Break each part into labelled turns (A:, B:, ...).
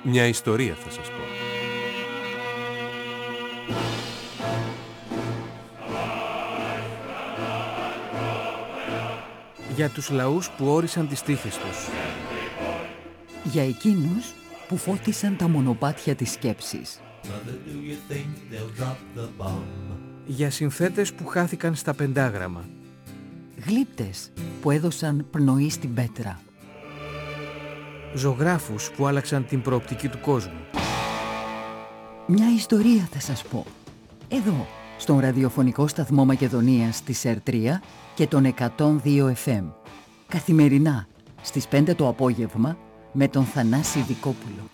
A: Μια ιστορία θα σας πω.
B: Για τους λαούς που όρισαν τις τύχες τους.
C: Για εκείνους που φώτισαν τα μονοπάτια της σκέψης.
B: Για συνθέτες που χάθηκαν στα πεντάγραμμα.
C: Γλύπτες που έδωσαν πνοή στην πέτρα.
B: Ζωγράφους που άλλαξαν την προοπτική του κόσμου.
C: Μια ιστορία θα σας πω. Εδώ, στον ραδιοφωνικό σταθμό Μακεδονίας της ΕΡΤΡΙΑ και τον 102 FM. Καθημερινά, στις 5 το απόγευμα, με τον Θανάση Δικόπουλο.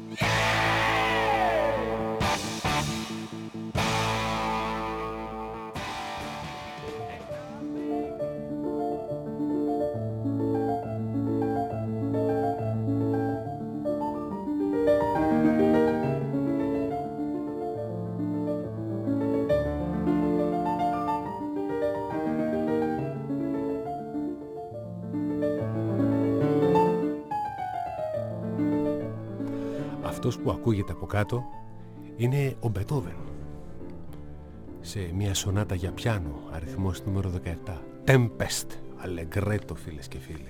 A: Αυτός που ακούγεται από κάτω είναι ο Μπετόβεν σε μια σονάτα για πιάνο, αριθμός νούμερο 17, Tempest, Allegretto, φίλες και φίλοι.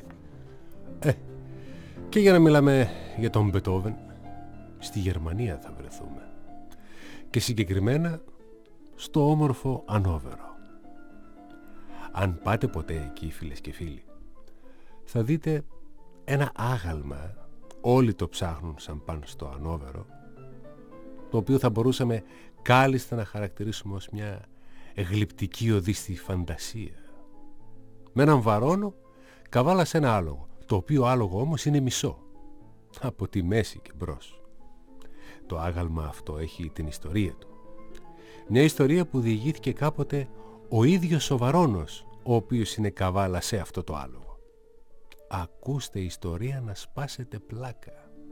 A: Και για να μιλάμε για τον Μπετόβεν, στη Γερμανία θα βρεθούμε, και συγκεκριμένα στο όμορφο Ανόβερο. Αν πάτε ποτέ εκεί, φίλες και φίλοι, θα δείτε ένα άγαλμα, όλοι το ψάχνουν σαν πάνε στο Ανόβερο, το οποίο θα μπορούσαμε κάλλιστα να χαρακτηρίσουμε ως μια γλυπτική οδή στη φαντασία. Με έναν βαρώνο καβάλασε ένα άλογο, το οποίο άλογο όμως είναι μισό, από τη μέση και μπρος. Το άγαλμα αυτό έχει την ιστορία του. Μια ιστορία που διηγήθηκε κάποτε ο ίδιος ο Βαρώνος, ο οποίος είναι καβάλα σε αυτό το άλογο. Ακούστε ιστορία να σπάσετε πλάκα.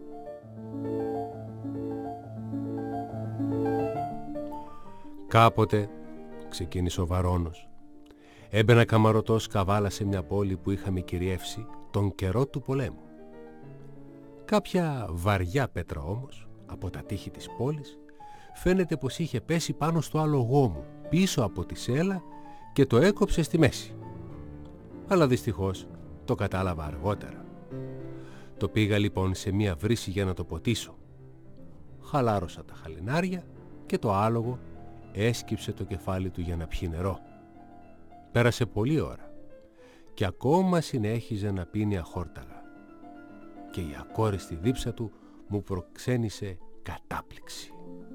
A: Κάποτε, ξεκίνησε ο Βαρώνος, έμπαινα καμαρωτός καβάλα σε μια πόλη που είχαμε κυριεύσει τον καιρό του πολέμου. Κάποια βαριά πέτρα όμως, από τα τείχη της πόλης, φαίνεται πως είχε πέσει πάνω στο άλογό μου, πίσω από τη σέλα, και το έκοψε στη μέση. Αλλά δυστυχώς το κατάλαβα αργότερα. Το πήγα λοιπόν σε μια βρύση για να το ποτίσω. Χαλάρωσα τα χαλινάρια και το άλογο έσκυψε το κεφάλι του για να πιει νερό. Πέρασε πολλή ώρα και ακόμα συνέχιζε να πίνει αχόρταγα. Και η ακόριστη δίψα του μου προξένησε κατάπληξη.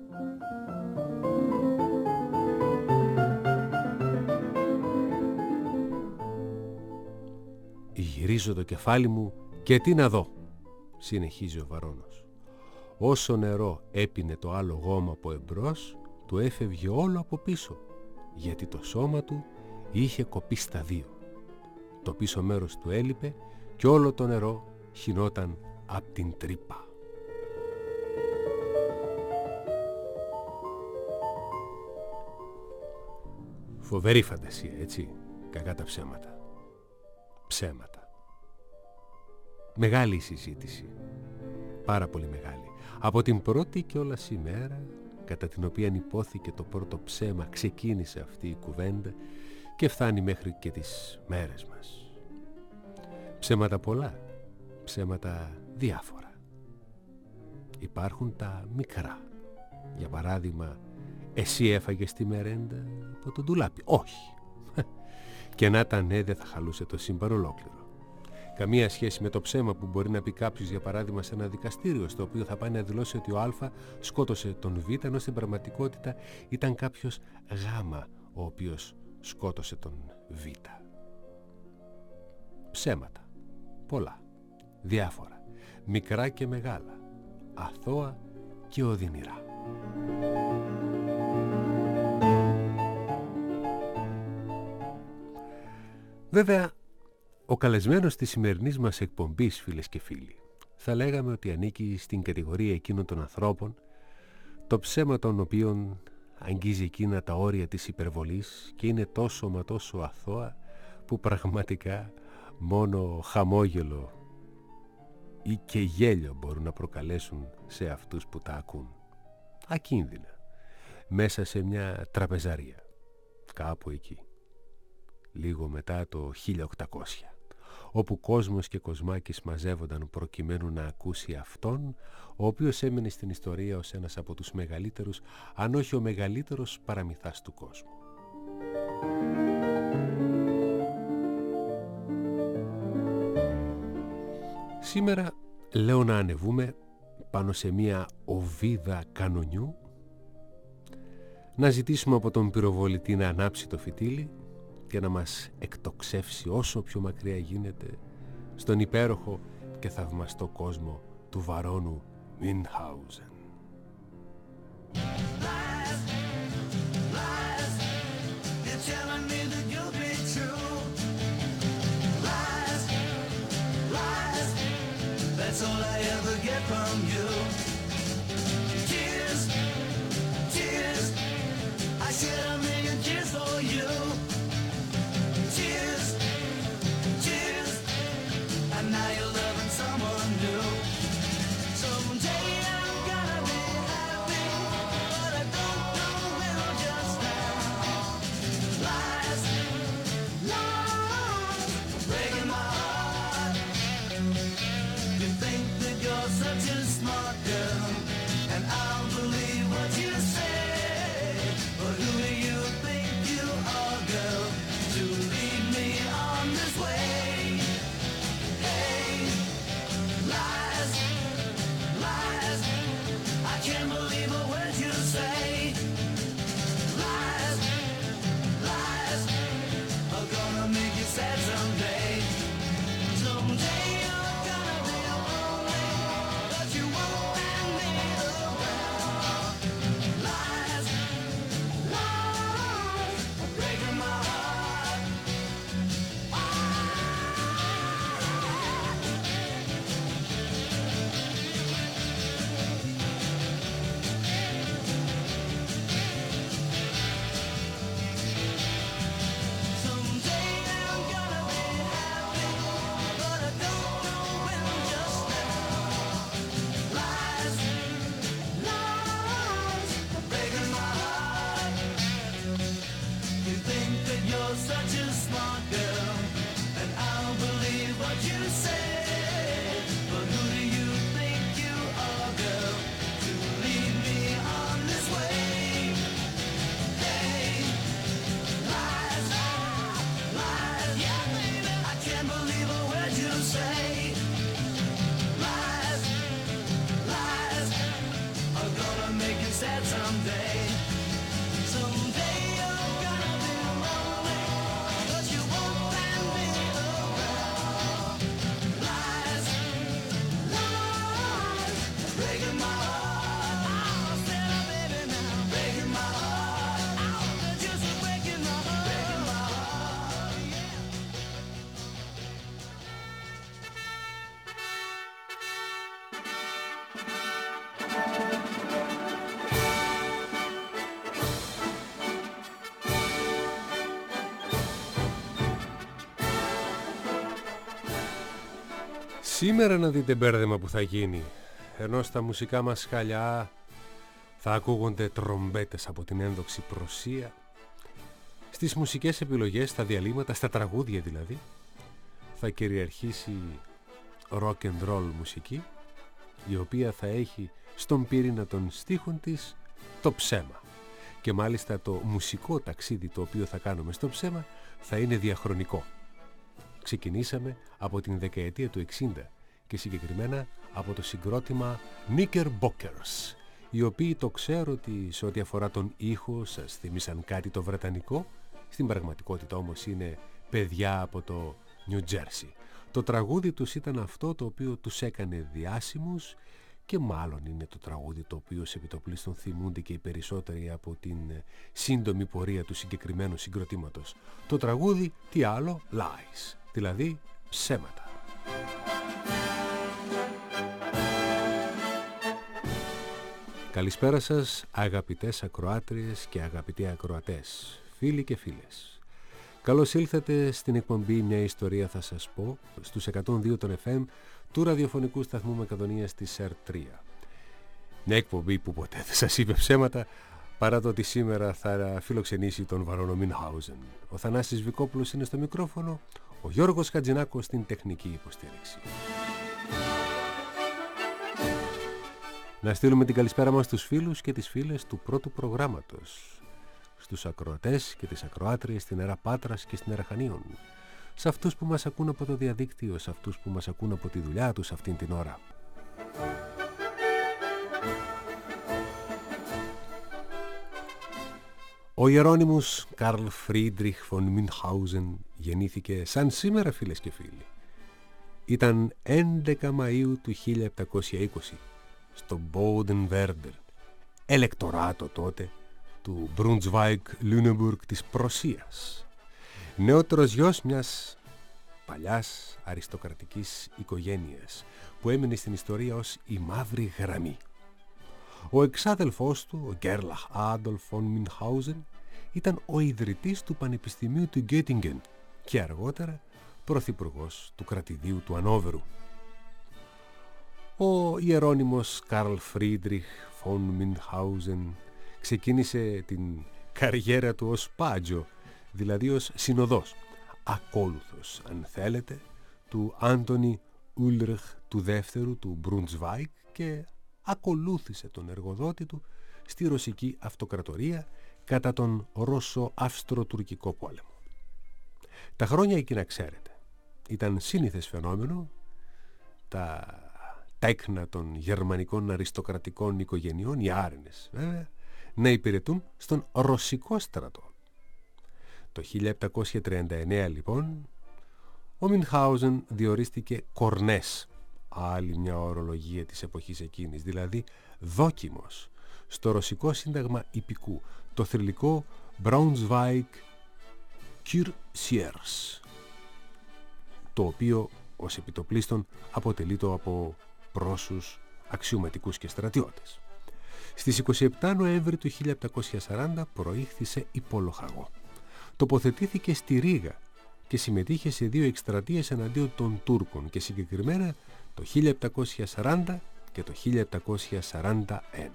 A: Γυρίζω το κεφάλι μου και τι να δω, συνεχίζει ο Βαρώνος. Όσο νερό έπινε το άλογό μου από εμπρός, του έφευγε όλο από πίσω, γιατί το σώμα του είχε κοπεί στα δύο. Το πίσω μέρος του έλειπε και όλο το νερό χυνόταν απ' την τρύπα. Φοβερή φαντασία, έτσι, κακά τα ψέματα. Ψέματα. Μεγάλη η συζήτηση, πάρα πολύ μεγάλη. Από την πρώτη κιόλας ημέρα κατά την οποία υπόθηκε το πρώτο ψέμα ξεκίνησε αυτή η κουβέντα και φτάνει μέχρι και τις μέρες μας. Ψέματα πολλά, ψέματα διάφορα. Υπάρχουν τα μικρά. Για παράδειγμα, εσύ έφαγες τη μερέντα από τον ντουλάπι. Όχι. Και να ήταν ναι, δεν θα χαλούσε το σύμπαν ολόκληρο. Καμία σχέση με το ψέμα που μπορεί να πει κάποιος, για παράδειγμα, σε ένα δικαστήριο, στο οποίο θα πάει να δηλώσει ότι ο Α σκότωσε τον Β, ενώ στην πραγματικότητα ήταν κάποιος Γ, ο οποίος σκότωσε τον Β. Ψέματα. Πολλά. Διάφορα. Μικρά και μεγάλα. Αθώα και οδυνηρά. Βέβαια, ο καλεσμένος της σημερινής μας εκπομπής, φίλες και φίλοι, θα λέγαμε ότι ανήκει στην κατηγορία εκείνων των ανθρώπων, το ψέμα των οποίων αγγίζει εκείνα τα όρια της υπερβολής και είναι τόσο μα τόσο αθώα που πραγματικά μόνο χαμόγελο ή και γέλιο μπορούν να προκαλέσουν σε αυτούς που τα ακούν. Ακίνδυνα, μέσα σε μια τραπεζαρία, κάπου εκεί, λίγο μετά το 1800, όπου κόσμος και κοσμάκης μαζεύονταν προκειμένου να ακούσει αυτόν, ο οποίος έμεινε στην ιστορία ως ένας από τους μεγαλύτερους, αν όχι ο μεγαλύτερος παραμυθάς του κόσμου. Σήμερα λέω να ανεβούμε πάνω σε μια οβίδα κανονιού, να ζητήσουμε από τον πυροβολητή να ανάψει το φυτίλι και να μας εκτοξεύσει όσο πιο μακριά γίνεται στον υπέροχο και θαυμαστό κόσμο του βαρώνου Μινχάουζεν.
D: That's all I ever get from you. Tears, tears, I shed a million tears for you. Tears, tears, and now you're loving someone new. Someday I'm gonna be happy, but I don't know when, just now. Lies, lies, breaking my heart. You think that you're such a smart girl, and I'll believe what you say. But who do you think you are, girl, to lead me on this way? Hey, lies, lies, I can't believe a word you say. Lies, lies, are gonna make you sad someday. Someday you're gonna be lonely, but you won't find me around. Lies, lies, breaking my heart. Someday I'm gonna be happy, but I don't know when, just now. Lies, lies, breaking my heart. You think that you're such a smart girl, and I'll believe what you say. But who do you think you are, girl, to lead me on this way? Hey, lies, lies, yeah, baby, I can't believe a word you say. Lies, lies, are gonna make you sad someday. Someday you're gonna be lonely, but you won't find me around. Lies, lies, breaking my heart. Oh, Sarah, baby, now breaking my heart. Oh, just breaking my heart. Breaking my heart, yeah.
A: Σήμερα να δείτε μπέρδεμα που θα γίνει. Ενώ στα μουσικά μας χαλιά θα ακούγονται τρομπέτες από την ένδοξη Προσία, στις μουσικές επιλογές, στα διαλύματα, στα τραγούδια δηλαδή, θα κυριαρχήσει rock and roll μουσική, η οποία θα έχει στον πυρήνα των στίχων της το ψέμα. Και μάλιστα το μουσικό ταξίδι το οποίο θα κάνουμε στο ψέμα θα είναι διαχρονικό. Ξεκινήσαμε από την δεκαετία του 60 και συγκεκριμένα από το συγκρότημα Knickerbockers, οι οποίοι, το ξέρω ότι σε ό,τι αφορά τον ήχο σας θυμίσαν κάτι το βρετανικό, στην πραγματικότητα όμως είναι παιδιά από το New Jersey. Το τραγούδι τους ήταν αυτό το οποίο τους έκανε διάσημους και μάλλον είναι το τραγούδι το οποίο σε επιτοπλίστων θυμούνται και οι περισσότεροι από την σύντομη πορεία του συγκεκριμένου συγκροτήματος. Το τραγούδι τι άλλο? Lies, δηλαδή ψέματα. Καλησπέρα σας αγαπητές ακροάτριες και αγαπητοί ακροατές, φίλοι και φίλες. Καλώς ήλθατε στην εκπομπή «Μια ιστορία θα σας πω» στους 102 των FM του ραδιοφωνικού σταθμού Μακεδονίας της ΕΡΤ3. Μια εκπομπή που ποτέ δεν σας είπε ψέματα, παρά το ότι σήμερα θα φιλοξενήσει τον Βαρόνο Μινχάουζεν. Ο Θανάσης Βικόπουλος είναι στο μικρόφωνο, ο Γιώργος Χατζηνάκος στην τεχνική υποστήριξη. Να στείλουμε την καλησπέρα μας στους φίλους και τις φίλες του πρώτου προγράμματος, στους ακροατές και τις ακροάτριες στην Έρα Πάτρας και στην Έρα Χανίων, σε αυτούς που μας ακούν από το διαδίκτυο, σε αυτούς που μας ακούν από τη δουλειά τους αυτήν την ώρα. Ο Ιερώνυμος Καρλ Φρίντριχ φον Μινχάουζεν γεννήθηκε σαν σήμερα, φίλες και φίλοι. Ήταν 11 Μαΐου του 1720 στο Μπόντεν-Βέρντερ, ελεκτοράτο τότε του Μπρούντσβάικ-Λούνεμπουργκ της Πρωσίας. Νεότερος γιος μιας παλιάς αριστοκρατικής οικογένειας που έμεινε στην ιστορία ως η Μαύρη Γραμμή. Ο εξάδελφός του, ο Γκέρλαχ Άντολφ φον Μινχάουζεν, ήταν ο ιδρυτής του Πανεπιστημίου του Γκέτιγκεν και αργότερα πρωθυπουργός του κρατηδίου του Ανόβερου. Ο Ιερώνυμος Καρλ Φρίντριχ φον Μινχάουζεν ξεκίνησε την καριέρα του ως πάτζο, δηλαδή ως συνοδός, ακόλουθος αν θέλετε του Άντονι Ούλριχ του δεύτερου του Μπρούντσβάικ και ακολούθησε τον εργοδότη του στη ρωσική αυτοκρατορία κατά τον Ρώσο-Αυστρο-Τουρκικό πόλεμο. Τα χρόνια εκείνα, ξέρετε, ήταν σύνηθες φαινόμενο τα τέκνα των γερμανικών αριστοκρατικών οικογενειών, οι άρενες βέβαια, να υπηρετούν στον ρωσικό στρατό. Το 1739 λοιπόν ο Μινχάουζεν διορίστηκε κορνές, άλλη μια ορολογία της εποχής εκείνης, δηλαδή δόκιμος, στο ρωσικό σύνταγμα υπηκού, το θρυλικό Braunschweig-Kürsers, το οποίο ως επιτοπλίστων αποτελείται από Ρώσους αξιωματικούς και στρατιώτες. Στις 27 Νοέμβρη του 1740 προήχθησε υπολοχαγό. Τοποθετήθηκε στη Ρήγα και συμμετείχε σε 2 εκστρατείες εναντίον των Τούρκων και συγκεκριμένα το 1740 και το 1741.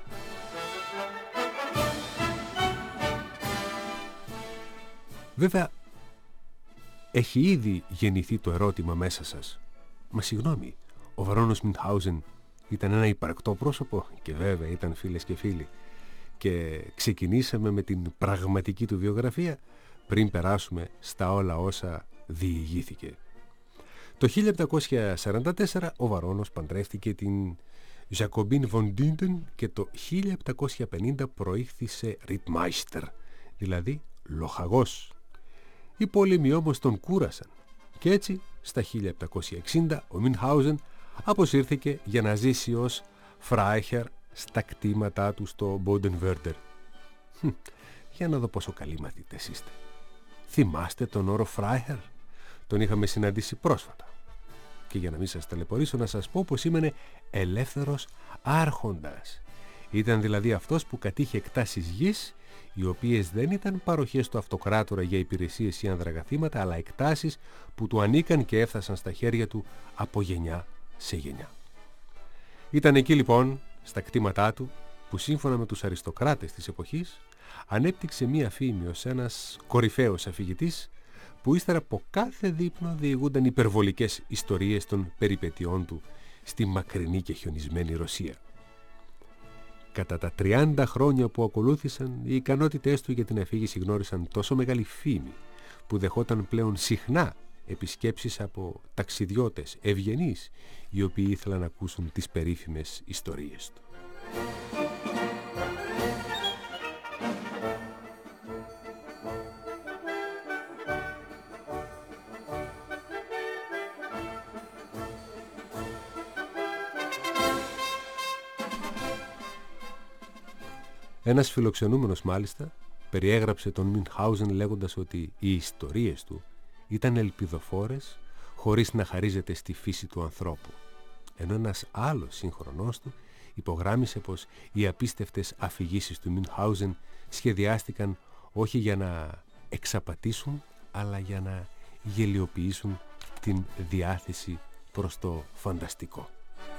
A: Βέβαια, έχει ήδη γεννηθεί το ερώτημα μέσα σας. Μα συγγνώμη, ο Βαρόνος Μινχάουζεν ήταν ένα υπαρκτό πρόσωπο? Και βέβαια ήταν, φίλες και φίλοι. Και ξεκινήσαμε με την πραγματική του βιογραφία πριν περάσουμε στα όλα όσα διηγήθηκε. Το 1744 ο Βαρόνος παντρεύτηκε την Ζακομπίν Βον Ντίντεν και το 1750 προήχθησε Ριτμάιστερ, δηλαδή λοχαγός. Οι πόλεμοι όμως τον κούρασαν και έτσι στα 1760 ο Μινχάουζεν αποσύρθηκε για να ζήσει ως Φράιχερ στα κτήματά του στο Μπόντεν-Βέρντερ. Για να δω πόσο καλοί μαθητές είστε. Θυμάστε τον όρο Φράιχερ? Τον είχαμε συναντήσει πρόσφατα. Και για να μην σας ταλαιπωρήσω να σας πω πως σήμαινε ελεύθερος άρχοντας. Ήταν δηλαδή αυτός που κατήχε εκτάσεις γης, οι οποίες δεν ήταν παροχές του αυτοκράτορα για υπηρεσίες ή ανδραγαθήματα, αλλά εκτάσεις που του ανήκαν και έφτασαν στα χέρια του από γενιά σε γενιά. Ήταν εκεί λοιπόν, στα κτήματά του, που σύμφωνα με τους αριστοκράτες της εποχής ανέπτυξε μία φήμη ως ένας κορυφαίος αφηγητής που ύστερα από κάθε δείπνο διηγούνταν υπερβολικές ιστορίες των περιπετειών του στη μακρινή και χιονισμένη Ρωσία. Κατά τα 30 χρόνια που ακολούθησαν, οι ικανότητές του για την αφήγηση γνώρισαν τόσο μεγάλη φήμη που δεχόταν πλέον συχνά επισκέψεις από ταξιδιώτες ευγενείς, οι οποίοι ήθελαν να ακούσουν τις περίφημες ιστορίες του. Ένας φιλοξενούμενος μάλιστα περιέγραψε τον Μινχάουζεν λέγοντας ότι οι ιστορίες του ήταν ελπιδοφόρες χωρίς να χαρίζεται στη φύση του ανθρώπου. Ενώ ένας άλλος σύγχρονός του υπογράμμισε πως οι απίστευτες αφηγήσεις του Μινχάουζεν σχεδιάστηκαν όχι για να εξαπατήσουν αλλά για να γελιοποιήσουν την διάθεση προς το φανταστικό.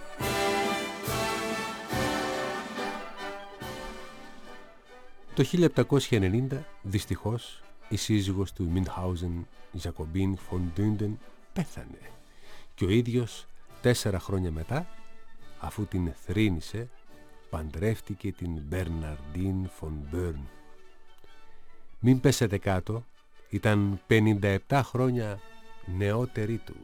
A: Το 1790, δυστυχώς, η σύζυγος του Μινχάουζεν, Ζακομπίν φον Ντούντεν, πέθανε και ο ίδιος 4 χρόνια μετά, αφού την θρήνησε, παντρεύτηκε την Μπερναρντίν φον Μπέρν. Μην πέσετε κάτω, ήταν 57 χρόνια νεότερη του.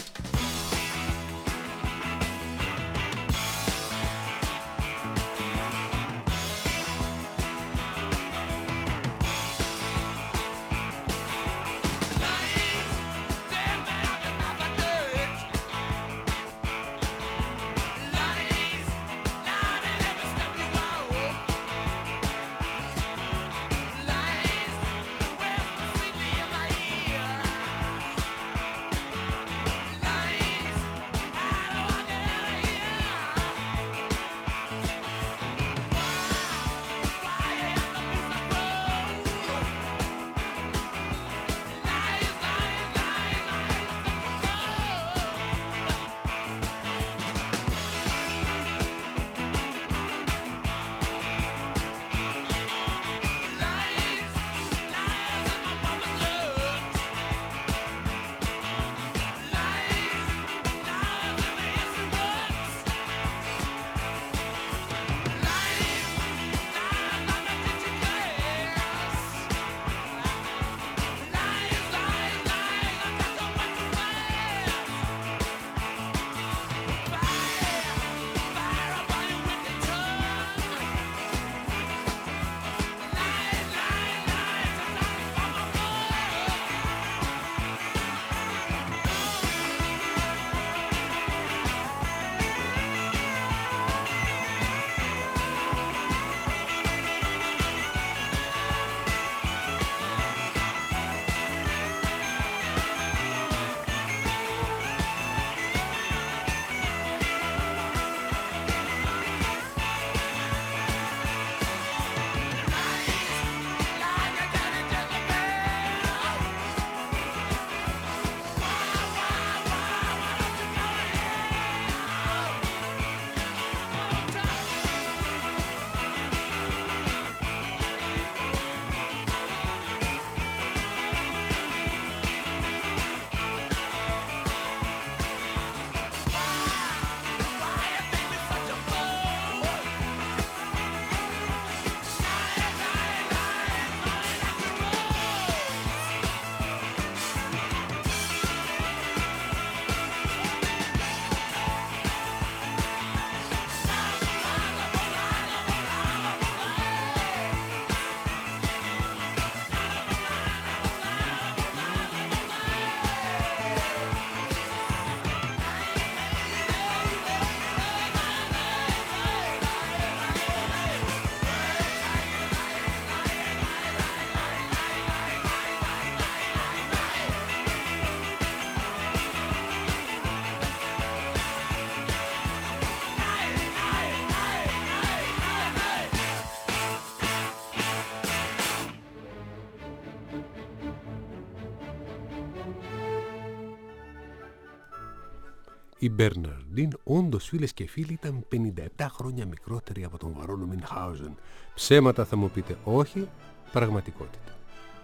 A: Η Μπερναρντίν, όντως φίλες και φίλοι, ήταν 57 χρόνια μικρότερη από τον βαρόνο Μινχάουζεν. Ψέματα θα μου πείτε, όχι, πραγματικότητα.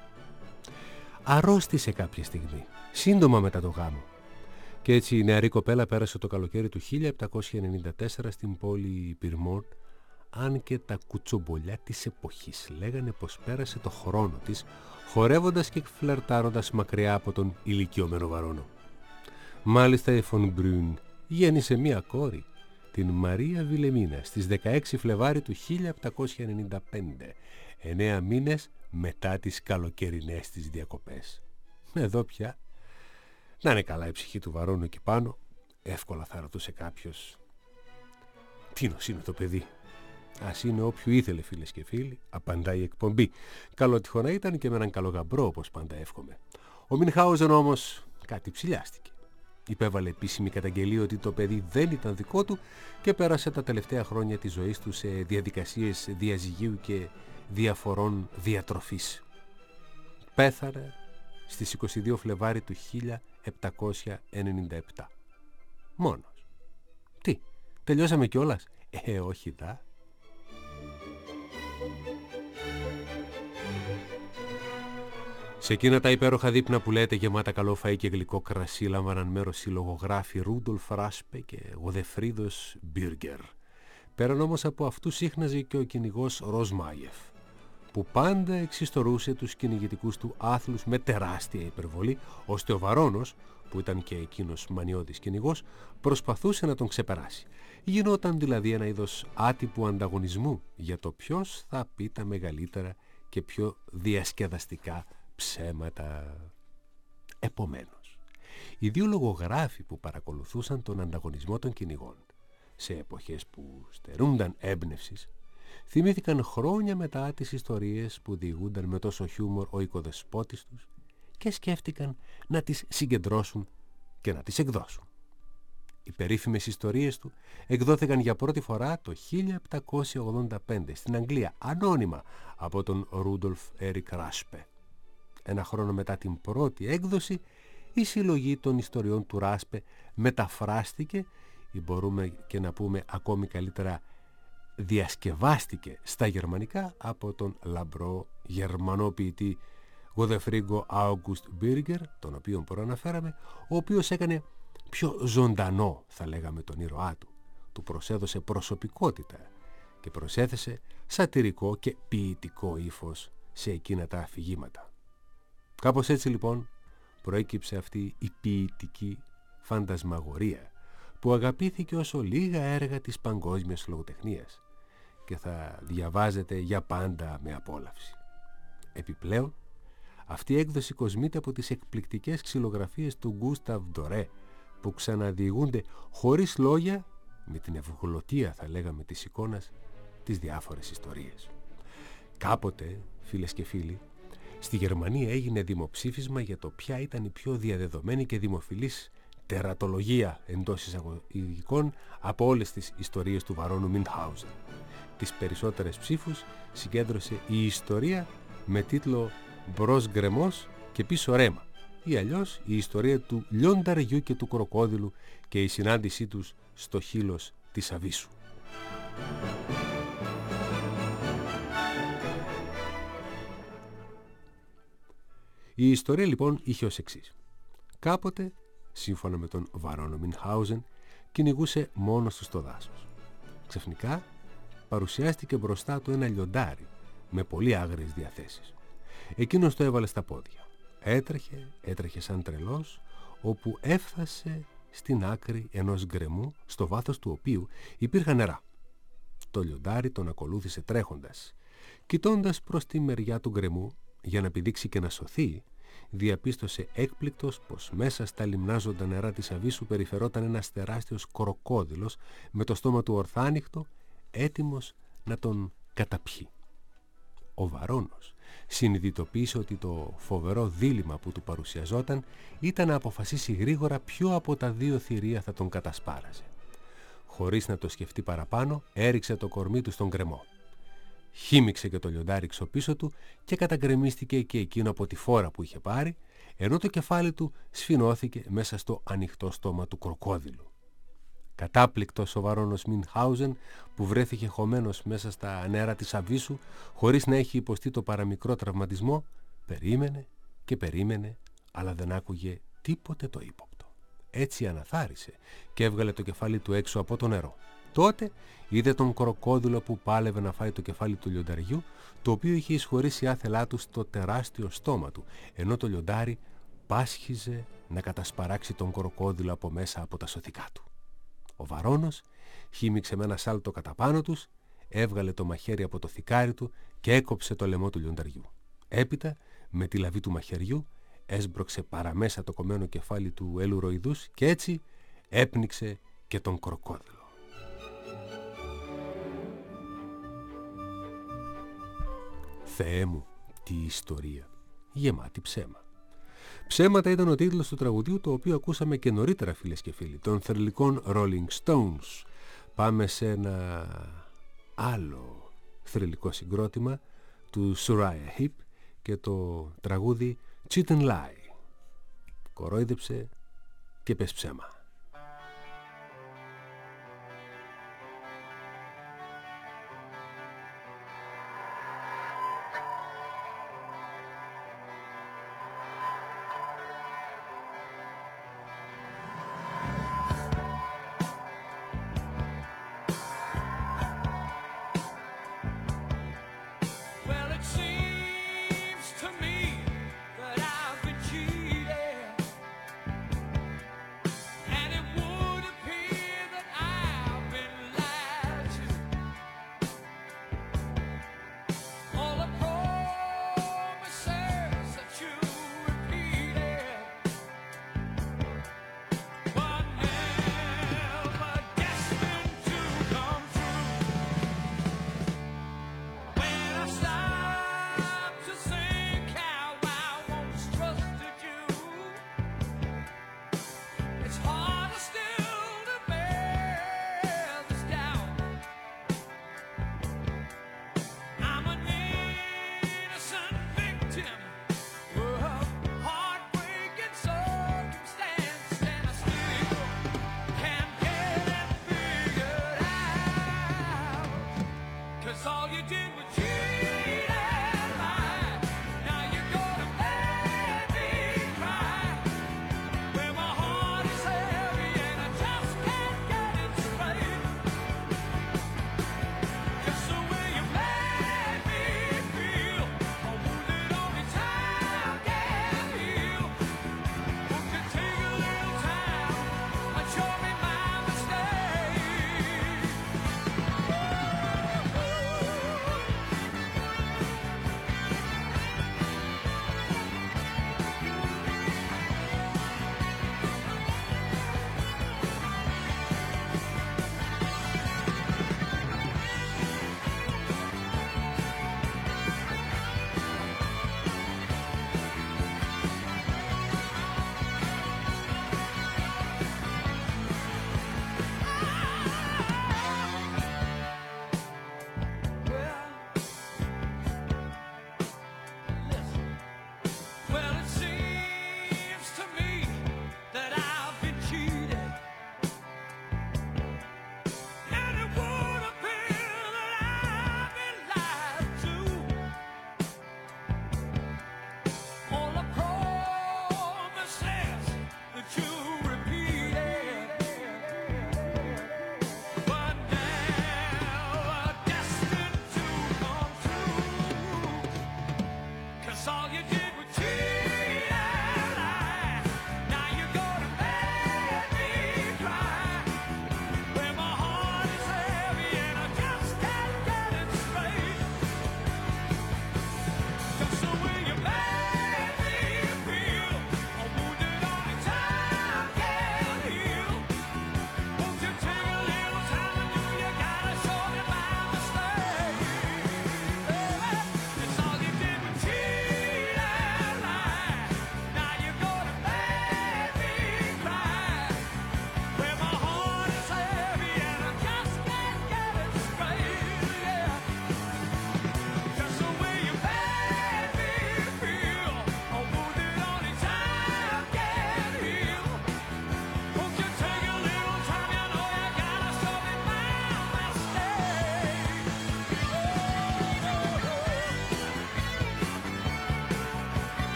A: Αρρώστησε κάποια στιγμή, σύντομα μετά το γάμο. Και έτσι η νεαρή κοπέλα πέρασε το καλοκαίρι του 1794 στην πόλη Πυρμόρ, αν και τα κουτσομπολιά της εποχής λέγανε πως πέρασε το χρόνο της χορεύοντας και φλερτάροντας μακριά από τον ηλικιωμένο βαρόνο. Μάλιστα η Φον Μπρουν γέννησε μία κόρη, την Μαρία Βιλεμίνα, στις 16 Φλεβάρι του 1795, 9 μήνες μετά τις καλοκαιρινές της διακοπές. Εδώ πια, να είναι καλά η ψυχή του βαρώνου εκεί πάνω, εύκολα θα ρωτούσε κάποιος, τίνος είναι το παιδί? Ας είναι όποιου ήθελε, φίλες και φίλοι, απαντάει η εκπομπή. Καλοτυχόνα ήταν και με έναν καλό γαμπρό, όπως πάντα εύχομαι. Ο Μινχάουζεν όμως κάτι ψηλιάστηκε. Υπέβαλε επίσημη καταγγελία ότι το παιδί δεν ήταν δικό του και πέρασε τα τελευταία χρόνια της ζωής του σε διαδικασίες διαζυγίου και διαφορών διατροφής. Πέθανε στις 22 Φλεβάρι του 1797. Μόνος. Τι, τελειώσαμε κιόλας? Όχι δα. Σε εκείνα τα υπέροχα δείπνα που λέτε γεμάτα καλό φαΐ και γλυκό κρασί λάμβαναν μέρος οι λογογράφοι Ρούντολφ Ράσπε και Γοδεφρίδος Μπίργκερ. Πέραν όμως από αυτούς σύχναζε και ο κυνηγός Ροσμάγεφ, που πάντα εξιστορούσε τους κυνηγητικούς του άθλους με τεράστια υπερβολή, ώστε ο Βαρώνος, που ήταν και εκείνος μανιώδης κυνηγός, προσπαθούσε να τον ξεπεράσει. Γινόταν δηλαδή ένα είδος άτυπου ανταγωνισμού για το ποιος θα πει τα μεγαλύτερα και πιο διασκεδαστικά ψέματα. Επομένως, οι δύο λογογράφοι που παρακολουθούσαν τον ανταγωνισμό των κυνηγών σε εποχές που στερούνταν έμπνευσης, θυμήθηκαν χρόνια μετά τις ιστορίες που διηγούνταν με τόσο χιούμορ ο οικοδεσπότης τους και σκέφτηκαν να τις συγκεντρώσουν και να τις εκδώσουν. Οι περίφημες ιστορίες του εκδόθηκαν για πρώτη φορά το 1785 στην Αγγλία, ανώνυμα από τον Ρούντολφ Έρικ Ράσπε. Ένα χρόνο μετά την πρώτη έκδοση, η συλλογή των ιστοριών του Ράσπε μεταφράστηκε, ή μπορούμε και να πούμε ακόμη καλύτερα διασκευάστηκε στα γερμανικά από τον λαμπρό γερμανό ποιητή Γοδεφρίγκο Άουγκουστ Μπίργκερ, τον οποίον προαναφέραμε, ο οποίος έκανε πιο ζωντανό, θα λέγαμε, τον ήρωά του. Του προσέδωσε προσωπικότητα και προσέθεσε σατυρικό και ποιητικό ύφος σε εκείνα τα αφηγήματα. Κάπως έτσι λοιπόν προέκυψε αυτή η ποιητική φαντασμαγορία που αγαπήθηκε όσο λίγα έργα της παγκόσμιας λογοτεχνίας και θα διαβάζεται για πάντα με απόλαυση. Επιπλέον, αυτή η έκδοση κοσμείται από τις εκπληκτικές ξυλογραφίες του Γκούσταβ Ντορέ που ξαναδιηγούνται χωρίς λόγια, με την ευγλωτία θα λέγαμε της εικόνας, τις διάφορες ιστορίες. Κάποτε, φίλες και φίλοι, στη Γερμανία έγινε δημοψήφισμα για το ποια ήταν η πιο διαδεδομένη και δημοφιλής τερατολογία εντός εισαγωγικών από όλες τις ιστορίες του Βαρώνου Μινχάουζεν. Τις περισσότερες ψήφους συγκέντρωσε η ιστορία με τίτλο «Μπρος γκρεμός και πίσω ρέμα» ή αλλιώς η ιστορία του λιονταριού και του κροκόδιλου και η συνάντησή τους στο χείλος της Αβίσου. Η ιστορία λοιπόν είχε ως εξής. Κάποτε, σύμφωνα με τον Βαρώνο Μινχάουζεν, κυνηγούσε μόνος του στο δάσος. Ξαφνικά παρουσιάστηκε μπροστά του ένα λιοντάρι με πολύ άγριες διαθέσεις. Εκείνος το έβαλε στα πόδια. Έτρεχε σαν τρελός, όπου έφτασε στην άκρη ενός γκρεμού, στο βάθος του οποίου υπήρχαν νερά. Το λιοντάρι τον ακολούθησε τρέχοντας. Κοιτώντας προς τη μεριά του γκρεμού, για να πηδήξει και να σωθεί, διαπίστωσε έκπληκτος πως μέσα στα λιμνάζοντα νερά της Αβίσου περιφερόταν ένας τεράστιος κροκόδιλος με το στόμα του ορθάνυχτο, έτοιμος να τον καταπιεί. Ο Βαρώνος συνειδητοποίησε ότι το φοβερό δίλημμα που του παρουσιαζόταν ήταν να αποφασίσει γρήγορα ποιο από τα δύο θηρία θα τον κατασπάραζε. Χωρίς να το σκεφτεί παραπάνω, έριξε το κορμί του στον γκρεμό. Χύμιξε και το λιοντάρι ξοπίσω του και καταγκρεμίστηκε και εκείνο από τη φόρα που είχε πάρει, ενώ το κεφάλι του σφινώθηκε μέσα στο ανοιχτό στόμα του κροκόδιλου. Κατάπληκτος ο Βαρώνος Μινχάουζεν, που βρέθηκε χωμένος μέσα στα νερά της Αβίσου χωρίς να έχει υποστεί το παραμικρό τραυματισμό, περίμενε και περίμενε, αλλά δεν άκουγε τίποτε το ύποπτο. Έτσι αναθάρισε και έβγαλε το κεφάλι του έξω από το νερό. Τότε είδε τον κροκόδιλο που πάλευε να φάει το κεφάλι του λιονταριού, το οποίο είχε εισχωρήσει άθελά του στο τεράστιο στόμα του, ενώ το λιοντάρι πάσχιζε να κατασπαράξει τον κροκόδιλο από μέσα από τα σωθικά του. Ο Βαρώνος χύμιξε με ένα σάλτο κατά πάνω τους, έβγαλε το μαχαίρι από το θικάρι του και έκοψε το λαιμό του λιονταριού. Έπειτα, με τη λαβή του μαχαιριού, έσμπρωξε παραμέσα το κομμένο κεφάλι του ελουροειδούς και έτσι έπνιξε και τον κροκόδιλο. Θεέ μου, τι ιστορία, γεμάτη ψέμα. Ψέματα ήταν ο τίτλος του τραγουδιού, το οποίο ακούσαμε και νωρίτερα, φίλες και φίλοι, των θρυλικών Rolling Stones. Πάμε σε ένα άλλο θρυλικό συγκρότημα του Uriah Heep και το τραγούδι Cheat and lie. Κορόιδεψε και πες ψέμα.
D: That I've been cheated.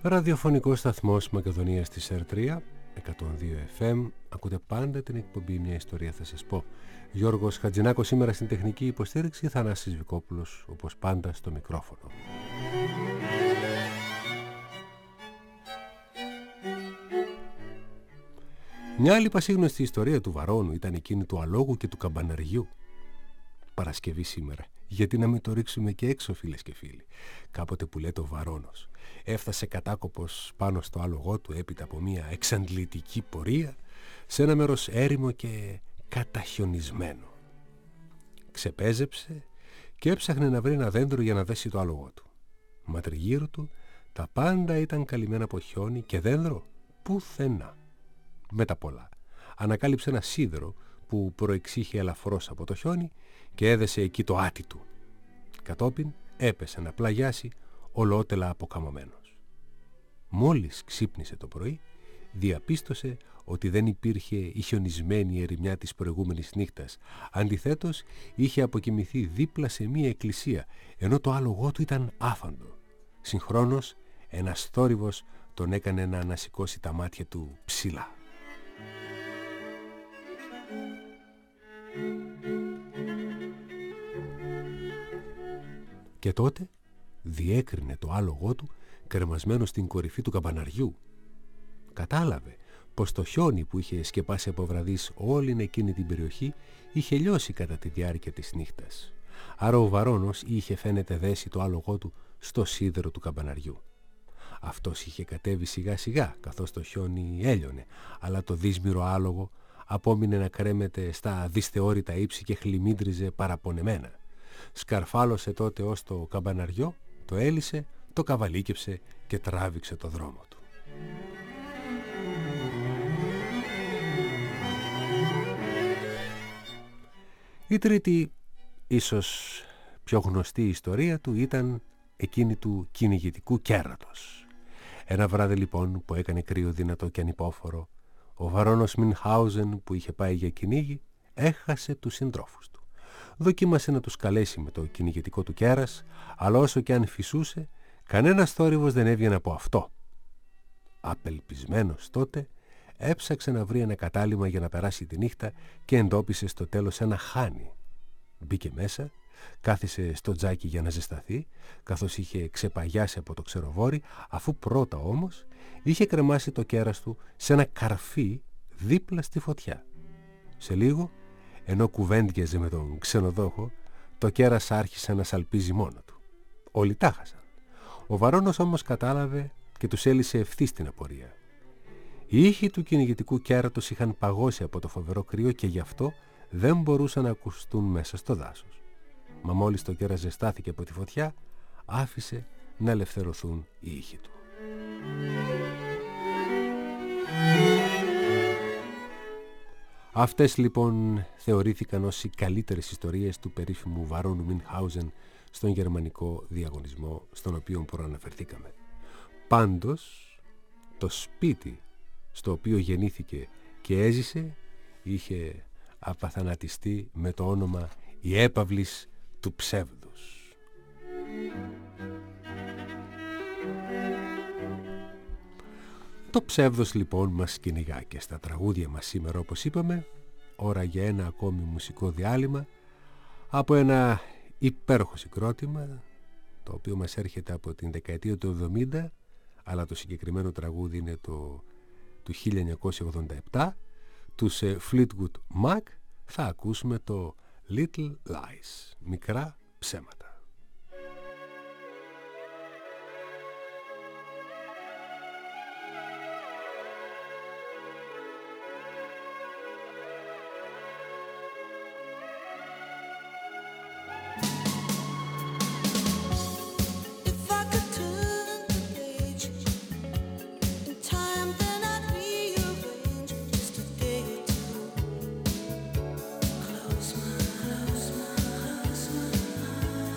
A: Ραδιοφωνικός σταθμός Μακεδονίας της ΕΡΤΡΙΑ, 102 FM. Ακούτε πάντα την εκπομπή «Μια ιστορία θα σας πω». Γιώργος Χατζηνάκος σήμερα στην τεχνική υποστήριξη, Θανάσης Βικόπουλος όπως πάντα στο μικρόφωνο. Μια άλλη πασίγνωστη ιστορία του Βαρώνου ήταν εκείνη του αλόγου και του καμπαναριού. Παρασκευή σήμερα, γιατί να μην το ρίξουμε και έξω, φίλες και φίλοι. Κάποτε που λέτε ο Βαρώνος έφτασε κατάκοπος πάνω στο άλογό του έπειτα από μια εξαντλητική πορεία σε ένα μέρος έρημο και καταχιονισμένο. Ξεπέζεψε και έψαχνε να βρει ένα δέντρο για να δέσει το άλογό του. Μα τριγύρω του τα πάντα ήταν καλυμμένα από χιόνι και δέντρο πουθενά. Μετά πολλά ανακάλυψε ένα σίδερο που προεξήχε ελαφρώς από το χιόνι και έδεσε εκεί το άτι του. Κατόπιν έπεσε να πλαγιάσει ολότελα αποκαμωμένος. Μόλις ξύπνησε το πρωί, διαπίστωσε ότι δεν υπήρχε η χιονισμένη ερημιά της προηγούμενης νύχτας. Αντιθέτως, είχε αποκοιμηθεί δίπλα σε μία εκκλησία, ενώ το άλογό του ήταν άφαντο. Συγχρόνως, ένας θόρυβος τον έκανε να ανασηκώσει τα μάτια του ψηλά. Και τότε διέκρινε το άλογό του κρεμασμένο στην κορυφή του καμπαναριού. Κατάλαβε πως το χιόνι που είχε σκεπάσει από βραδείς όλη εκείνη την περιοχή είχε λιώσει κατά τη διάρκεια της νύχτας. Άρα ο Βαρώνος είχε φαίνεται δέσει το άλογό του στο σίδερο του καμπαναριού. Αυτός είχε κατέβει σιγά σιγά καθώς το χιόνι έλειωνε, αλλά το δύσμυρο άλογο απόμεινε να κρέμεται στα δυσθεώρητα ύψη και χλιμίντριζε παραπονεμένα. Σκαρφάλωσε τότε ως το καμπαναριό, το έλυσε, το καβαλίκεψε και τράβηξε το δρόμο του. Η τρίτη, ίσως πιο γνωστή ιστορία του ήταν εκείνη του κυνηγητικού κέρατος. Ένα βράδυ λοιπόν που έκανε κρύο δυνατό και ανυπόφορο, ο Βαρώνος Μινχάουζεν που είχε πάει για κυνήγι έχασε τους συντρόφους του. Δοκίμασε να τους καλέσει με το κυνηγητικό του κέρας, αλλά όσο και αν φυσούσε, κανένας θόρυβος δεν έβγαινε από αυτό. Απελπισμένος τότε, έψαξε να βρει ένα κατάλημα για να περάσει τη νύχτα και εντόπισε στο τέλος ένα χάνι. Μπήκε μέσα, κάθισε στο τζάκι για να ζεσταθεί, καθώς είχε ξεπαγιάσει από το ξεροβόρι, αφού πρώτα όμως είχε κρεμάσει το κέρας του σε ένα καρφί δίπλα στη φωτιά. Σε λίγο, ενώ κουβέντιαζε με τον ξενοδόχο, το κέρας άρχισε να σαλπίζει μόνο του. Όλοι τα χάσαν. Ο Βαρώνος όμως κατάλαβε και τους έλυσε ευθύ στην απορία. Οι ήχοι του κυνηγητικού κέρατος είχαν παγώσει από το φοβερό κρύο και γι' αυτό δεν μπορούσαν να ακουστούν μέσα στο δάσος. Μα μόλις το κέρας ζεστάθηκε από τη φωτιά, άφησε να ελευθερωθούν οι ήχοι του. Αυτές λοιπόν θεωρήθηκαν ως οι καλύτερες ιστορίες του περίφημου Βαρώνου Μινχάουζεν στον γερμανικό διαγωνισμό στον οποίο προαναφερθήκαμε. Πάντως, το σπίτι στο οποίο γεννήθηκε και έζησε είχε απαθανατιστεί με το όνομα «Η έπαυλης του ψεύδους». Το ψεύδος λοιπόν μας κυνηγά και στα τραγούδια μας σήμερα, όπως είπαμε. Ώρα για ένα ακόμη μουσικό διάλειμμα από ένα υπέροχο συγκρότημα το οποίο μας έρχεται από την δεκαετία του 70, αλλά το συγκεκριμένο τραγούδι είναι του 1987, τους Fleetwood Mac. Θα ακούσουμε το Little Lies, μικρά ψέματα.
E: Close my eyes.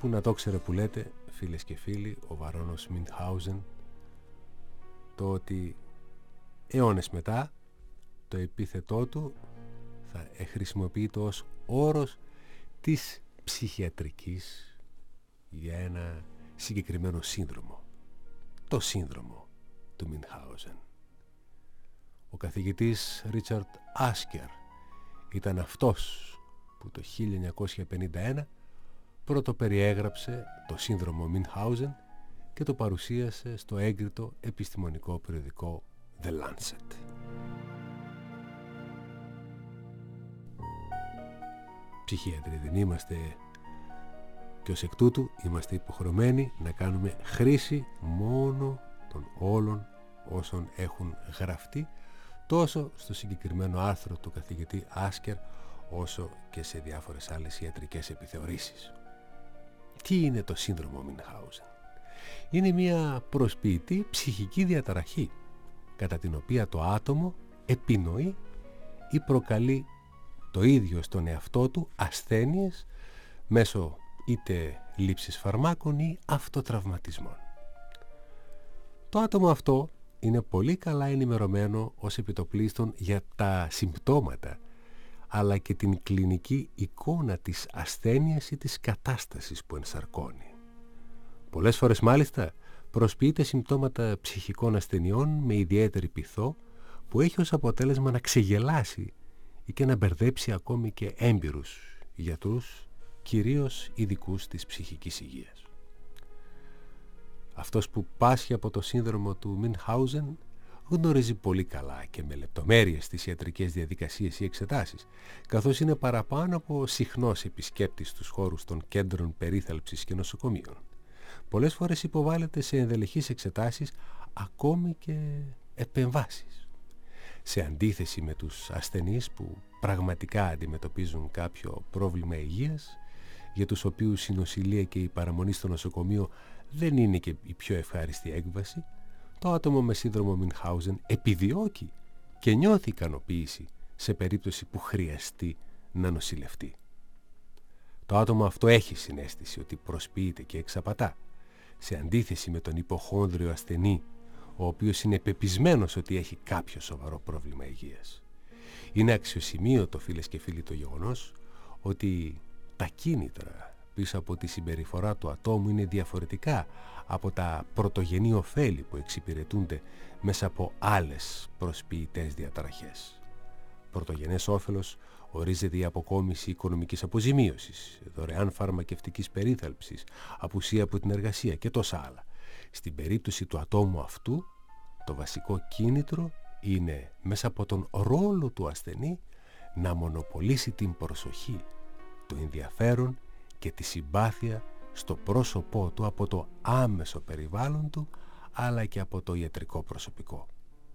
A: που να το ξέρε που λέτε, φίλες και φίλοι, ο Βαρώνος Μινχάουζεν, το ότι αιώνες μετά το επίθετό του θα χρησιμοποιείται ως όρος της ψυχιατρικής για ένα συγκεκριμένο σύνδρομο, το σύνδρομο του Μινχάουζεν. Ο καθηγητής Ρίτσαρντ Άσκερ ήταν αυτός που το 1951 πρώτο περιέγραψε το σύνδρομο Μινχάουζεν και το παρουσίασε στο έγκριτο επιστημονικό περιοδικό The Lancet. Ψυχίατροι δεν είμαστε και ως εκ τούτου είμαστε υποχρεωμένοι να κάνουμε χρήση μόνο των όλων όσων έχουν γραφτεί τόσο στο συγκεκριμένο άρθρο του καθηγητή Άσκερ όσο και σε διάφορες άλλες ιατρικές επιθεωρήσεις. Τι είναι το σύνδρομο Μινχάουζεν? Είναι μια προσποιητή ψυχική διαταραχή κατά την οποία το άτομο επινοεί ή προκαλεί το ίδιο στον εαυτό του ασθένειες μέσω είτε λήψης φαρμάκων ή αυτοτραυματισμών. Το άτομο αυτό είναι πολύ καλά ενημερωμένο ως επιτοπλίστων για τα συμπτώματα αλλά και την κλινική εικόνα της ασθένειας ή της κατάστασης που ενσαρκώνει. Πολλές φορές μάλιστα προσποιείται συμπτώματα ψυχικών ασθενειών με ιδιαίτερη πειθό που έχει ως αποτέλεσμα να ξεγελάσει ή και να μπερδέψει ακόμη και έμπειρους γιατρούς, κυρίως ειδικούς της ψυχικής υγείας. Αυτός που πάσχει από το σύνδρομο του Μινχάουζεν γνωρίζει πολύ καλά και με λεπτομέρειες τις ιατρικές διαδικασίες ή εξετάσεις, καθώς είναι παραπάνω από συχνός επισκέπτης στους χώρους των κέντρων περίθαλψης και νοσοκομείων. Πολλές φορές υποβάλλεται σε ενδελεχείς εξετάσεις ακόμη και επεμβάσεις. Σε αντίθεση με τους ασθενείς που πραγματικά αντιμετωπίζουν κάποιο πρόβλημα υγείας, για τους οποίους η νοσηλεία και η παραμονή στο νοσοκομείο δεν είναι και η πιο ευχάριστη έκβαση, το άτομο με σύνδρομο Μινχάουζεν επιδιώκει και νιώθει ικανοποίηση σε περίπτωση που χρειαστεί να νοσηλευτεί. Το άτομο αυτό έχει συναίσθηση ότι προσποιείται και εξαπατά, σε αντίθεση με τον υποχόνδριο ασθενή, ο οποίος είναι πεπισμένος ότι έχει κάποιο σοβαρό πρόβλημα υγείας. Είναι αξιοσημείωτο, φίλες και φίλοι, το γεγονός ότι τα κίνητρα πίσω από τη συμπεριφορά του ατόμου είναι διαφορετικά από τα πρωτογενή ωφέλη που εξυπηρετούνται μέσα από άλλες προσποιητές διαταραχές. Πρωτογενές όφελος ορίζεται η αποκόμιση οικονομικής αποζημίωσης, δωρεάν φαρμακευτικής περίθαλψης, απουσία από την εργασία και τόσα άλλα. Στην περίπτωση του ατόμου αυτού, το βασικό κίνητρο είναι μέσα από τον ρόλο του ασθενή να μονοπολίσει την προσοχή, το ενδιαφέρον και τη συμπάθεια στο πρόσωπό του από το άμεσο περιβάλλον του, αλλά και από το ιατρικό προσωπικό.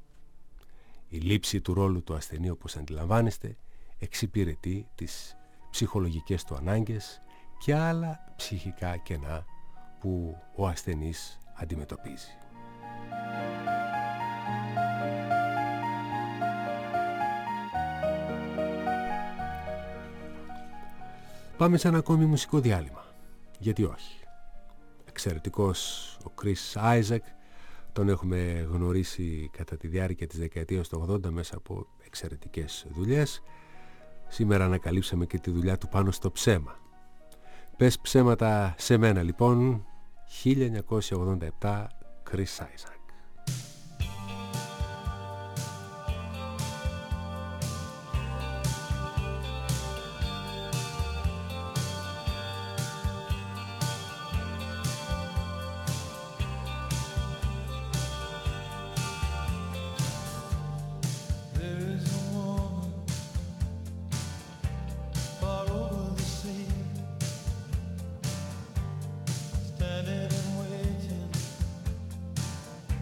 A: Η λήψη του ρόλου του ασθενή, όπως αντιλαμβάνεστε, εξυπηρετεί τις ψυχολογικές του ανάγκες και άλλα ψυχικά κενά που ο ασθενής αντιμετωπίζει. Πάμε σε ένα ακόμη μουσικό διάλειμμα. Γιατί όχι. Εξαιρετικός ο Chris Isaak, τον έχουμε γνωρίσει κατά τη διάρκεια της δεκαετίας του 80 μέσα από εξαιρετικές δουλειές. Σήμερα ανακαλύψαμε και τη δουλειά του πάνω στο ψέμα. Πες ψέματα σε μένα λοιπόν, 1987, Chris Isaak.
D: Standing and waiting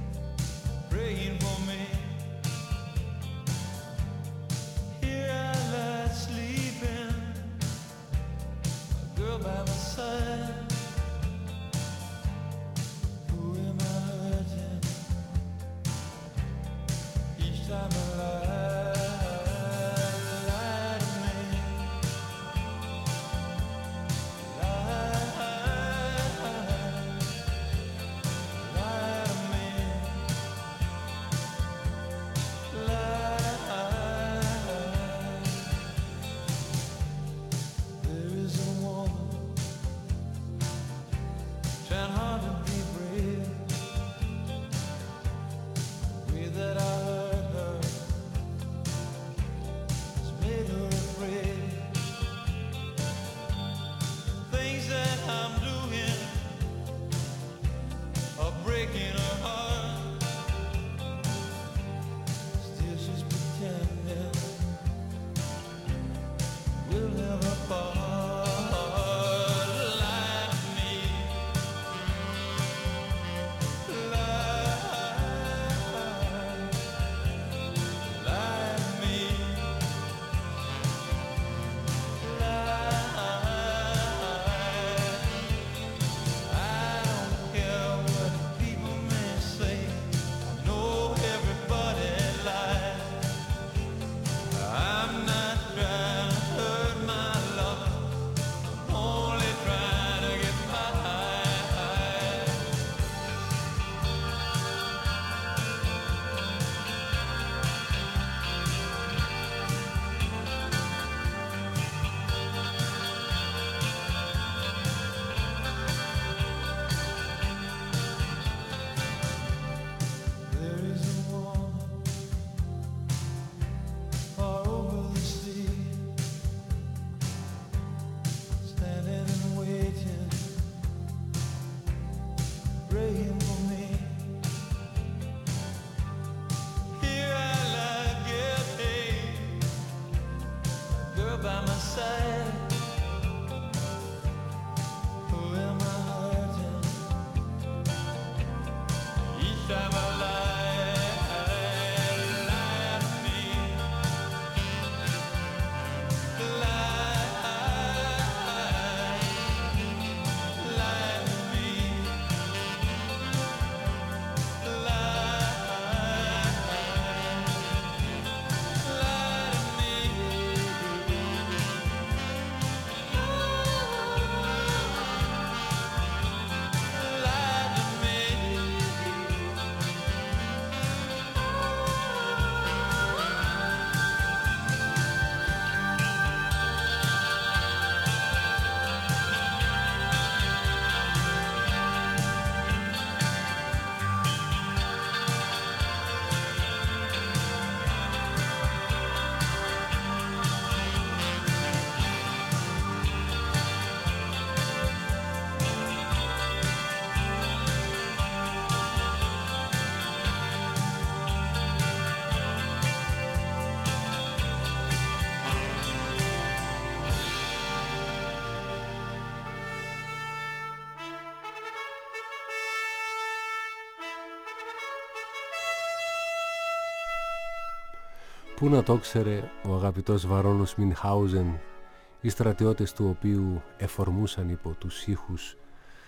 A: Πού να το ξέρε ο αγαπητός Βαρώνος Μινχάουζεν, οι στρατιώτες του οποίου εφορμούσαν υπό τους ήχους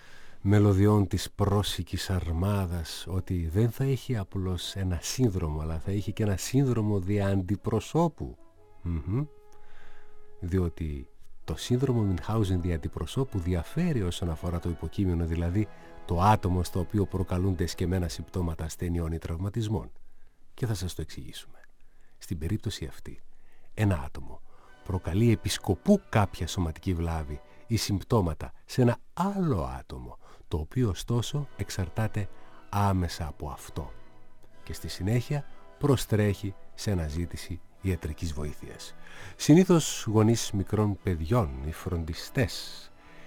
A: μελωδιών της πρόσικης αρμάδας, ότι δεν θα έχει απλώς ένα σύνδρομο, αλλά θα έχει και ένα σύνδρομο δια αντιπροσώπου. Διότι το σύνδρομο Μινχάουζεν δια αντιπροσώπου διαφέρει όσον αφορά το υποκείμενο, δηλαδή το άτομο στο οποίο προκαλούνται εσκεμμένα συμπτώματα ασθενειών ή τραυματισμών. Και θα σας το εξηγήσουμε. Στην περίπτωση αυτή, ένα άτομο προκαλεί επί σκοπού κάποια σωματική βλάβη ή συμπτώματα σε ένα άλλο άτομο, το οποίο ωστόσο εξαρτάται άμεσα από αυτό και στη συνέχεια προστρέχει σε αναζήτηση ιατρικής βοήθειας. Συνήθως γονείς μικρών παιδιών, οι φροντιστές,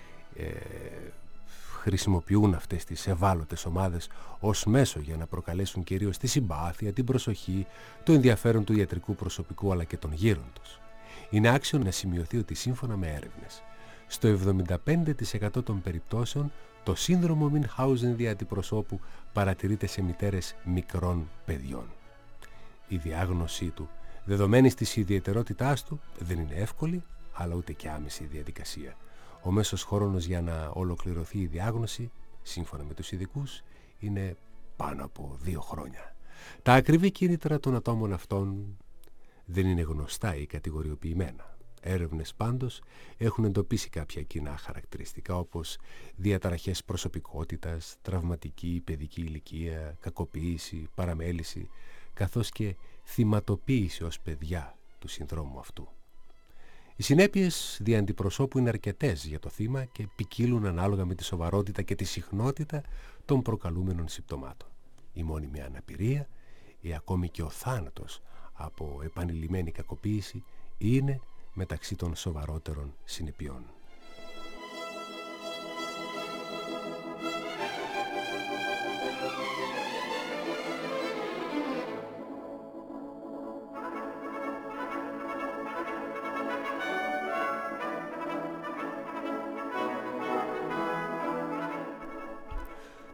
A: χρησιμοποιούν αυτές τις ευάλωτες ομάδες ως μέσο για να προκαλέσουν κυρίως τη συμπάθεια, την προσοχή, το ενδιαφέρον του ιατρικού προσωπικού αλλά και των γύρων τους. Είναι άξιο να σημειωθεί ότι σύμφωνα με έρευνες, στο 75% των περιπτώσεων το σύνδρομο Μινχάουζεν δια αντιπροσώπου παρατηρείται σε μητέρες μικρών παιδιών. Η διάγνωσή του, δεδομένης της ιδιαιτερότητάς του, δεν είναι εύκολη, αλλά ούτε και άμεση διαδικασία. Ο μέσος χρόνος για να ολοκληρωθεί η διάγνωση, σύμφωνα με τους ειδικούς, είναι πάνω από 2 χρόνια. Τα ακριβή κίνητρα των ατόμων αυτών δεν είναι γνωστά ή κατηγοριοποιημένα. Έρευνες πάντως έχουν εντοπίσει κάποια κοινά χαρακτηριστικά, όπως διαταραχές προσωπικότητας, τραυματική παιδική ηλικία, κακοποίηση, παραμέληση, καθώς και θυματοποίηση ως παιδιά του συνδρόμου αυτού. Οι συνέπειες δια αντιπροσώπου είναι αρκετές για το θύμα και ποικίλουν ανάλογα με τη σοβαρότητα και τη συχνότητα των προκαλούμενων συμπτωμάτων. Η μόνιμη αναπηρία ή ακόμη και ο θάνατος από επανειλημμένη κακοποίηση είναι μεταξύ των σοβαρότερων συνεπειών.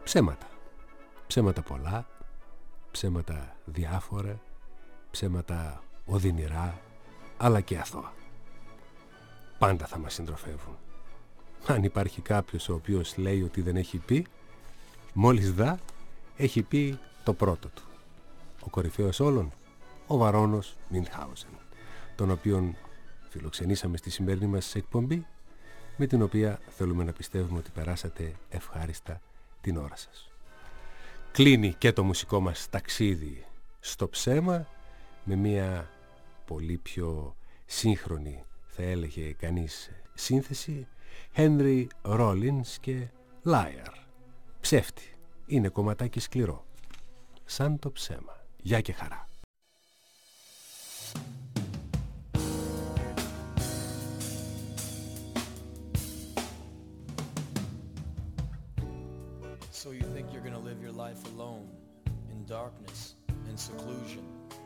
A: Ψέματα. Ψέματα πολλά, ψέματα διάφορα, ψέματα οδυνηρά, αλλά και αθώα. Πάντα θα μας συντροφεύουν. Αν υπάρχει κάποιος ο οποίος λέει ότι δεν έχει πει, μόλις δα, έχει πει το πρώτο του. Ο κορυφαίος όλων, ο Βαρώνος Μινχάουζεν, τον οποίον φιλοξενήσαμε στη σημερινή μας εκπομπή, με την οποία θέλουμε να πιστεύουμε ότι περάσατε ευχάριστα την ώρα σας. Κλείνει και το μουσικό μας ταξίδι στο ψέμα με μια πολύ πιο σύγχρονη, θα έλεγε κανείς, σύνθεση, Henry Rollins και Liar. Ψεύτη. Είναι κομματάκι σκληρό. Σαν το ψέμα. Γεια και χαρά.
E: So you think you're gonna live your life alone, in darkness and seclusion?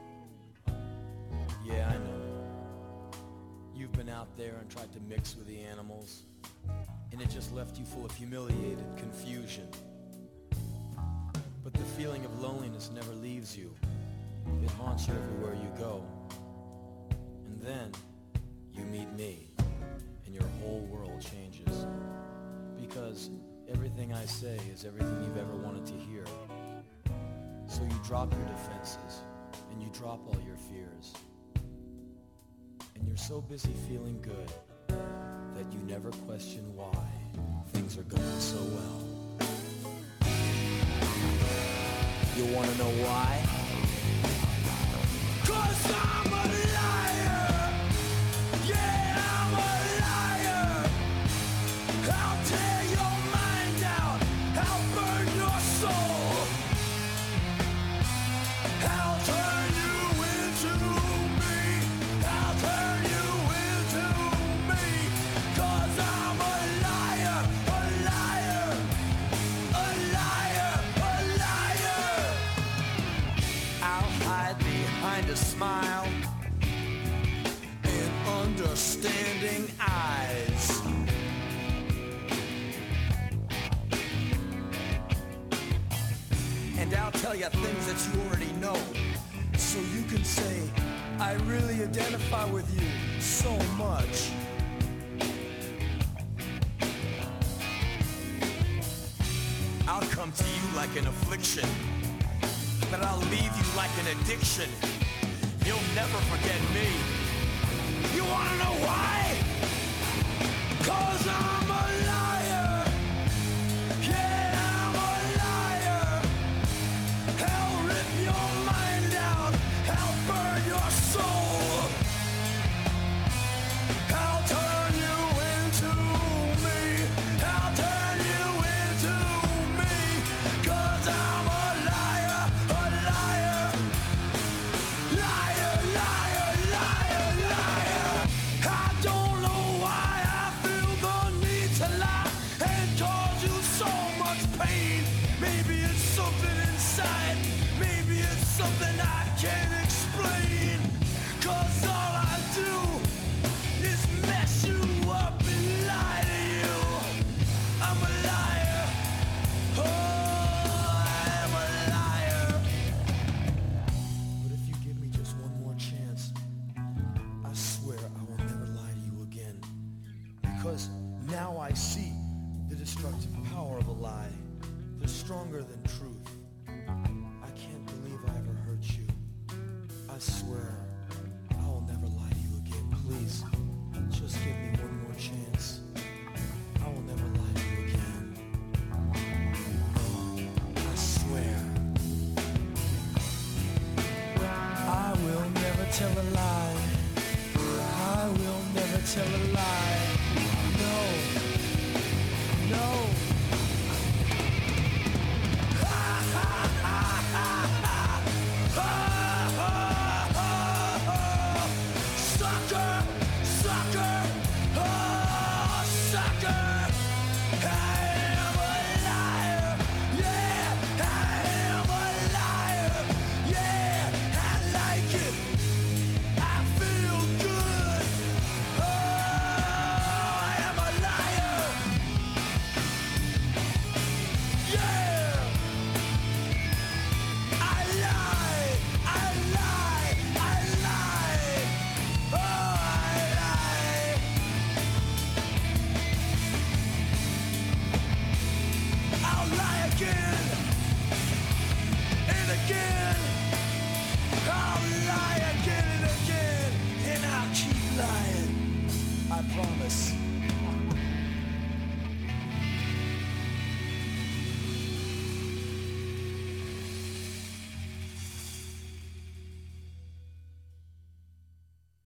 E: Yeah, I know. You've been out there and tried to mix with the animals, and it just left you full of humiliated confusion. But the feeling of loneliness never leaves you. It haunts you everywhere you go. And then you meet me, and your whole world changes. Because everything I say is everything you've ever wanted to hear. So you drop your defenses, and you drop all your fears. And you're so busy feeling good that you never question why things are going so well. You wanna know why? 'Cause I'm a liar! Yeah, I'm a liar! I'll tear your mind out, I'll burn your soul, I'll turn you into me, I'll turn you into me, 'cause I'm a liar, a liar, a liar, a liar. I'll hide behind a smile and understanding eyes. And I'll tell you things that you already know, so you can say, I really identify with you so much. I'll come to you like an affliction, but I'll leave you like an addiction. You'll never forget me. You wanna know why? 'Cause I'm a liar. Yeah, I'm a liar. I'll rip your mind out, I'll burn your soul, I'll turn you into me, I'll turn you into me, 'cause I'm a liar, a liar, liar, liar, liar, liar. I don't know why I feel the need to lie and cause you so much pain. Maybe it's something inside, maybe it's something I can't explain, 'cause all I do is mess you up and lie to you. I'm a liar, oh, I'm a liar. But if you give me just one more chance, I swear I will never lie to you again. Because now I see the destructive power of a lie. They're stronger than truth. I can't believe I ever hurt you. I swear I will never lie to you again. Please, just give me one more chance. I will never lie to you again. I swear. I will never tell a lie. I will never tell a lie. No. No. Sucker! Sucker! Oh, sucker! I am a liar! Yeah! I am a liar! Yeah! I like it! I feel good! Oh, promise.